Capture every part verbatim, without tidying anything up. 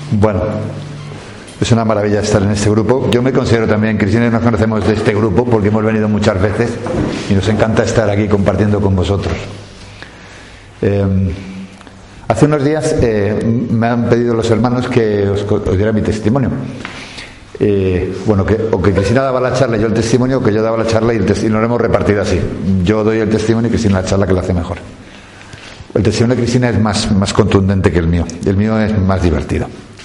Bueno, es una maravilla estar en este grupo. Yo me considero también, Cristina y nos conocemos de este grupo porque hemos venido muchas veces y nos encanta estar aquí compartiendo con vosotros. Eh, hace unos días eh, me han pedido los hermanos que os, os diera mi testimonio. Eh, bueno, que, o que Cristina daba la charla y yo el testimonio, o que yo daba la charla y el testimonio, lo hemos repartido así. Yo doy el testimonio y Cristina la charla, que lo hace mejor. El testimonio de Cristina es más, más contundente que el mío. El mío es más divertido.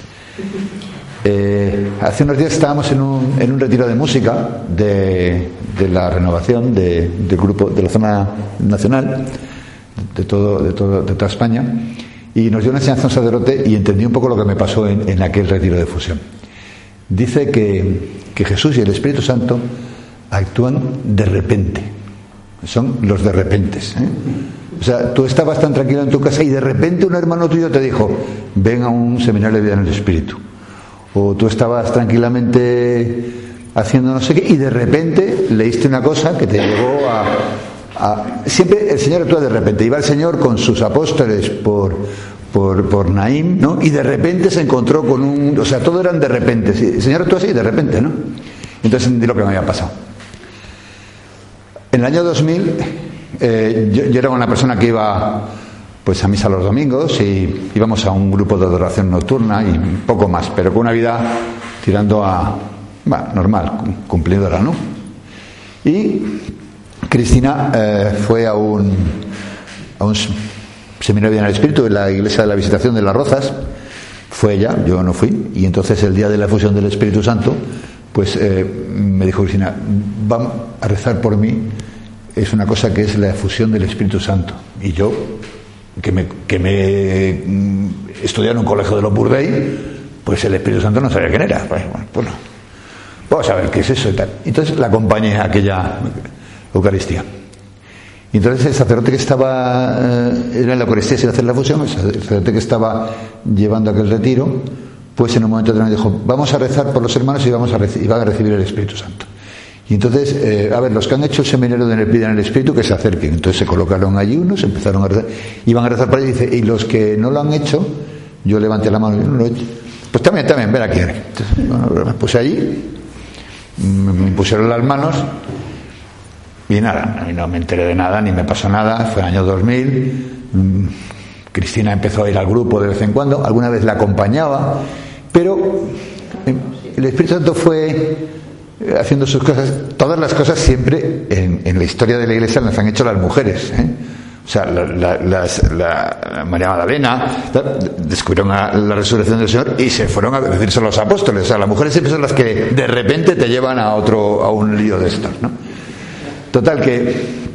Eh, hace unos días estábamos en un, en un retiro de música de, de la renovación de, del grupo de la zona nacional de todo, de todo, de toda España, y nos dio una enseñanza un sacerdote y entendí un poco lo que me pasó en, en aquel retiro de fusión. Dice que, que Jesús y el Espíritu Santo actúan de repente. Son los de repentes, ¿eh? O sea, tú estabas tan tranquilo en tu casa y de repente un hermano tuyo te dijo: ven a un seminario de vida en el Espíritu. O tú estabas tranquilamente haciendo no sé qué y de repente leíste una cosa que te llevó a... a... Siempre el Señor actúa de repente. Iba el Señor con sus apóstoles por... Por, por Naín, ¿no? Y de repente se encontró con un... O sea, todo eran de repente. ¿Sí? El Señor actuó así, de repente, ¿no? Entonces entendí lo que me había pasado. En el año dos mil, eh, yo, yo era una persona que iba pues a misa los domingos y íbamos a un grupo de adoración nocturna y un poco más, pero con una vida tirando a... Bueno, normal, cumplidora, ¿no? Y Cristina eh, fue a un... A un seminario de vida en el Espíritu en la iglesia de la Visitación de Las Rozas. Fue ella, yo no fui, y entonces el día de la fusión del Espíritu Santo pues eh, me dijo Cristina: van a rezar por mí, es una cosa que es la fusión del Espíritu Santo. Y yo, que me, que me mm, estudié en un colegio de los Burdey, pues el Espíritu Santo no sabía quién era. Pues, bueno, pues no, vamos a ver qué es eso y tal. Entonces la acompañé a aquella Eucaristía. Y entonces el sacerdote que estaba eh, era en la Eucaristía sin hacer la fusión, el sacerdote que estaba llevando aquel retiro, pues en un momento determinado dijo: vamos a rezar por los hermanos y vamos a reci- y van a recibir el Espíritu Santo. Y entonces, eh, a ver, los que han hecho el seminario de vida en el Espíritu, que se acerquen. Entonces se colocaron allí unos, empezaron a rezar, iban a rezar para ellos, y dice: y los que no lo han hecho, yo levanté la mano y no lo he hecho, pues también, también, ven aquí. Entonces, bueno, me puse allí, me pusieron las manos. Y nada, no me enteré de nada, ni me pasó nada. Fue el año dos mil. Cristina empezó a ir al grupo de vez en cuando, alguna vez la acompañaba, pero el Espíritu Santo fue haciendo sus cosas. Todas las cosas siempre en, en la historia de la Iglesia las han hecho las mujeres, ¿eh? O sea, la, la, las, la María Magdalena descubrieron la, la resurrección del Señor y se fueron a decirse a los apóstoles. O sea, las mujeres siempre son las que de repente te llevan a otro, a un lío de estos, ¿no? Total, que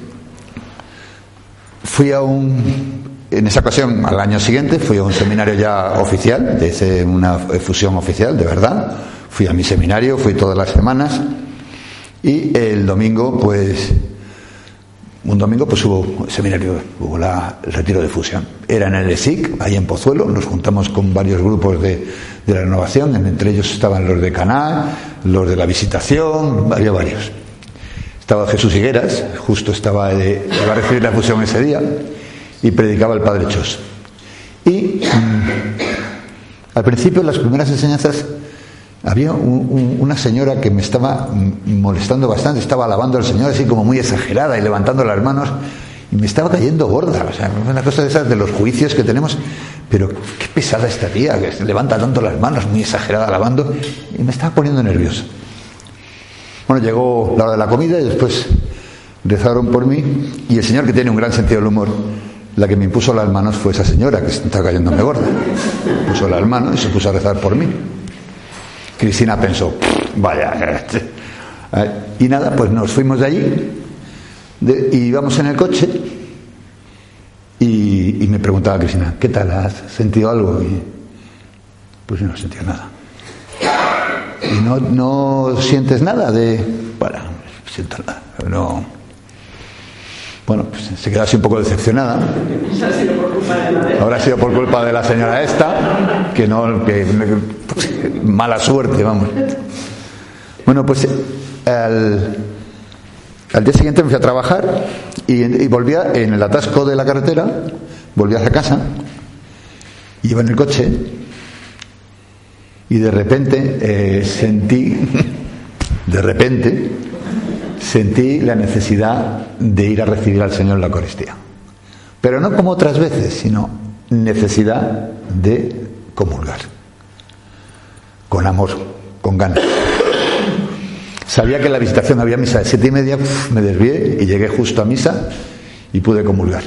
fui a un... En esa ocasión, al año siguiente, fui a un seminario ya oficial, de ese, una fusión oficial, de verdad. Fui a mi seminario, fui todas las semanas. Y el domingo, pues... Un domingo, pues hubo seminario, hubo la, el retiro de fusión. Era en el E S I C, ahí en Pozuelo. Nos juntamos con varios grupos de, de la renovación. Entre ellos estaban los de Caná, los de la Visitación, había varios. Estaba Jesús Higueras, justo estaba de, iba a recibir la fusión ese día, y predicaba el Padre Chos. Y mmm, al principio, en las primeras enseñanzas, había un, un, una señora que me estaba molestando bastante, estaba alabando al Señor así como muy exagerada y levantando las manos, y me estaba cayendo gorda. O sea, una cosa de esas de los juicios que tenemos, pero qué pesada esta tía, que levanta tanto las manos, muy exagerada alabando, y me estaba poniendo nervioso. Bueno, llegó la hora de la comida y después rezaron por mí, y el Señor, que tiene un gran sentido del humor, la que me impuso las manos fue esa señora que estaba cayéndome gorda. Puso las manos y se puso a rezar por mí. Cristina pensó: vaya. Y nada, pues nos fuimos de allí de, y íbamos en el coche y, y me preguntaba Cristina: ¿qué tal? ¿Has sentido algo? Y pues no sentía nada. Y no, no sientes nada de... Bueno, no siento nada. No. Bueno, pues se quedó así un poco decepcionada. Habrá sido por culpa de la señora esta, que no... que pues, mala suerte, vamos. Bueno, pues al, al día siguiente me fui a trabajar y, y volvía en el atasco de la carretera, volví hacia casa, iba en el coche Y de repente eh, sentí, de repente, sentí la necesidad de ir a recibir al Señor en la Eucaristía. Pero no como otras veces, sino necesidad de comulgar. Con amor, con ganas. Sabía que en la visitación había misa de siete y media, me desvié y llegué justo a misa y pude comulgar.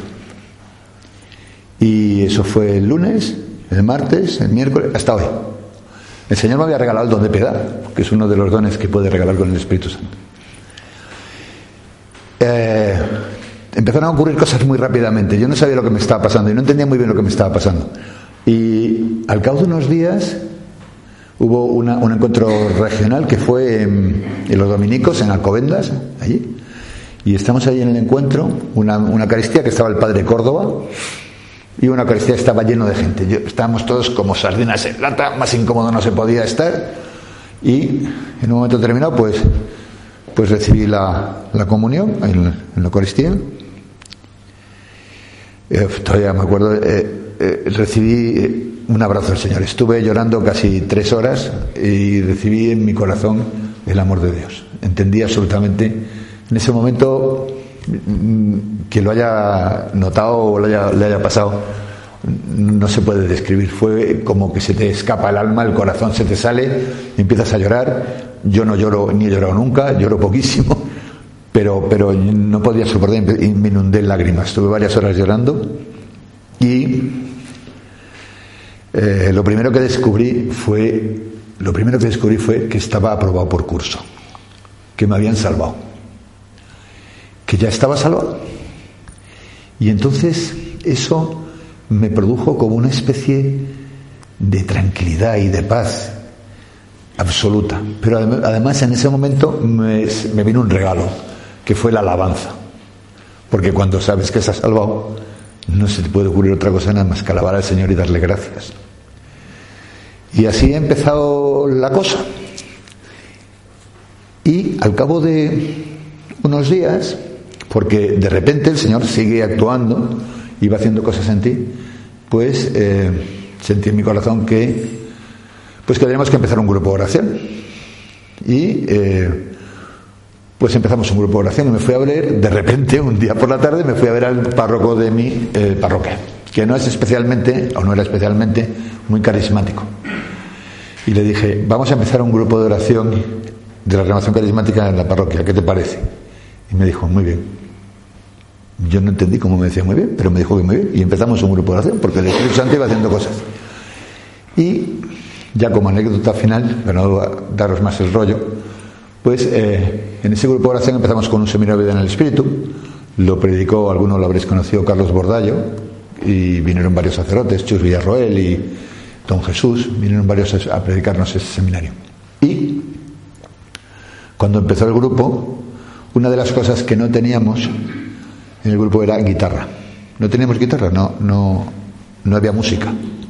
Y eso fue el lunes, el martes, el miércoles, hasta hoy. El Señor me había regalado el don de piedad, que es uno de los dones que puede regalar con el Espíritu Santo. Eh, empezaron a ocurrir cosas muy rápidamente. Yo no sabía lo que me estaba pasando y no entendía muy bien lo que me estaba pasando. Y al cabo de unos días hubo una, un encuentro regional que fue en, en los dominicos, en Alcobendas, allí. Y estamos ahí en el encuentro, una, una Eucaristía que estaba el Padre Córdoba. Y una Eucaristía estaba lleno de gente. Yo, estábamos todos como sardinas en lata, más incómodo no se podía estar. Y en un momento determinado, pues, pues recibí la, la comunión en, en la Eucaristía. Eh, todavía me acuerdo, eh, eh, recibí un abrazo del Señor. Estuve llorando casi tres horas y recibí en mi corazón el amor de Dios. Entendí absolutamente en ese momento. Que lo haya notado o lo haya, le haya pasado no se puede describir. Fue como que se te escapa el alma, el corazón se te sale y empiezas a llorar. Yo no lloro, ni he llorado nunca, lloro poquísimo, pero, pero no podía soportar y me inundé en lágrimas. Estuve varias horas llorando y eh, lo primero que descubrí fue lo primero que descubrí fue que estaba aprobado por curso, que me habían salvado, que ya estaba salvado. Y entonces eso me produjo como una especie de tranquilidad y de paz absoluta. Pero además en ese momento me, me vino un regalo, que fue la alabanza. Porque cuando sabes que estás salvado, no se te puede ocurrir otra cosa nada más que alabar al Señor y darle gracias. Y así ha empezado la cosa. Y al cabo de unos días, porque de repente el Señor sigue actuando y va haciendo cosas en ti, pues eh, sentí en mi corazón que pues que tenemos que empezar un grupo de oración. Y eh, pues empezamos un grupo de oración y me fui a ver, de repente, un día por la tarde, me fui a ver al párroco de mi eh, parroquia, que no es especialmente, o no era especialmente, muy carismático. Y le dije, vamos a empezar un grupo de oración de la renovación carismática en la parroquia, ¿qué te parece? Y me dijo, muy bien. Yo no entendí cómo me decía muy bien, pero me dijo que muy bien. Y empezamos un grupo de oración, porque el Espíritu Santo iba haciendo cosas. Y ya como anécdota final, para no daros más el rollo, pues eh, en ese grupo de oración empezamos con un seminario de vida en el Espíritu. Lo predicó, algunos lo habréis conocido, Carlos Bordallo, y vinieron varios sacerdotes, Chus Villarroel y Don Jesús, vinieron varios a predicarnos ese seminario. Y cuando empezó el grupo, una de las cosas que no teníamos en el grupo era guitarra. No teníamos guitarra, no, no, no había música.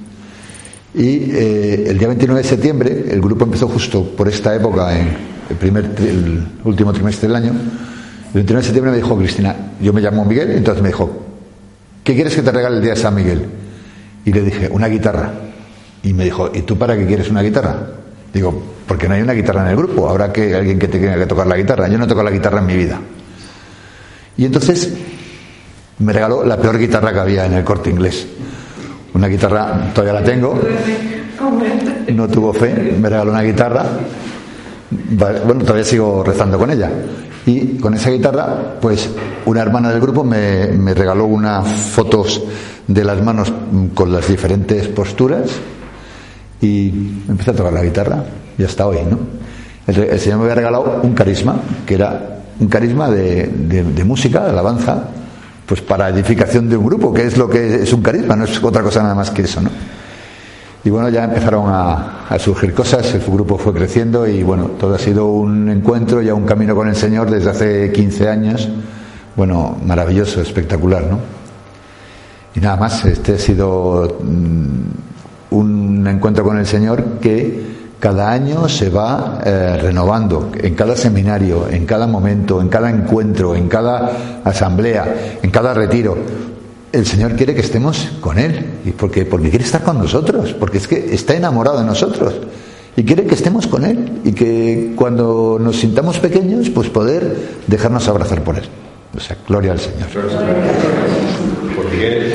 Y eh, el día veintinueve de septiembre, el grupo empezó justo por esta época, en el, primer, el último trimestre del año. El veintinueve de septiembre me dijo Cristina, yo me llamo Miguel, entonces me dijo, ¿qué quieres que te regale el día de San Miguel? Y le dije, una guitarra. Y me dijo, ¿y tú para qué quieres una guitarra? Digo, porque no hay una guitarra en el grupo, habrá que alguien que te tenga que tocar la guitarra. Yo no toco la guitarra en mi vida. Y entonces me regaló la peor guitarra que había en el Corte Inglés. Una guitarra, todavía la tengo, no tuvo fe, me regaló una guitarra. Bueno, todavía sigo rezando con ella. Y con esa guitarra, pues una hermana del grupo me, me regaló unas fotos de las manos con las diferentes posturas y empecé a tocar la guitarra y hasta hoy, ¿no? El, el Señor me había regalado un carisma, que era un carisma de, de, de música, de alabanza, pues para edificación de un grupo, que es lo que es un carisma, no es otra cosa nada más que eso, ¿no? Y bueno, ya empezaron a, a surgir cosas, el grupo fue creciendo y bueno, todo ha sido un encuentro, ya un camino con el Señor desde hace quince años, bueno, maravilloso, espectacular, ¿no? Y nada más, este ha sido mmm, un encuentro con el Señor que cada año se va eh, renovando, en cada seminario, en cada momento, en cada encuentro, en cada asamblea, en cada retiro. El Señor quiere que estemos con Él, y porque, porque quiere estar con nosotros, porque es que está enamorado de nosotros. y quiere que estemos con Él y que cuando nos sintamos pequeños, pues poder dejarnos abrazar por Él. O sea, gloria al Señor.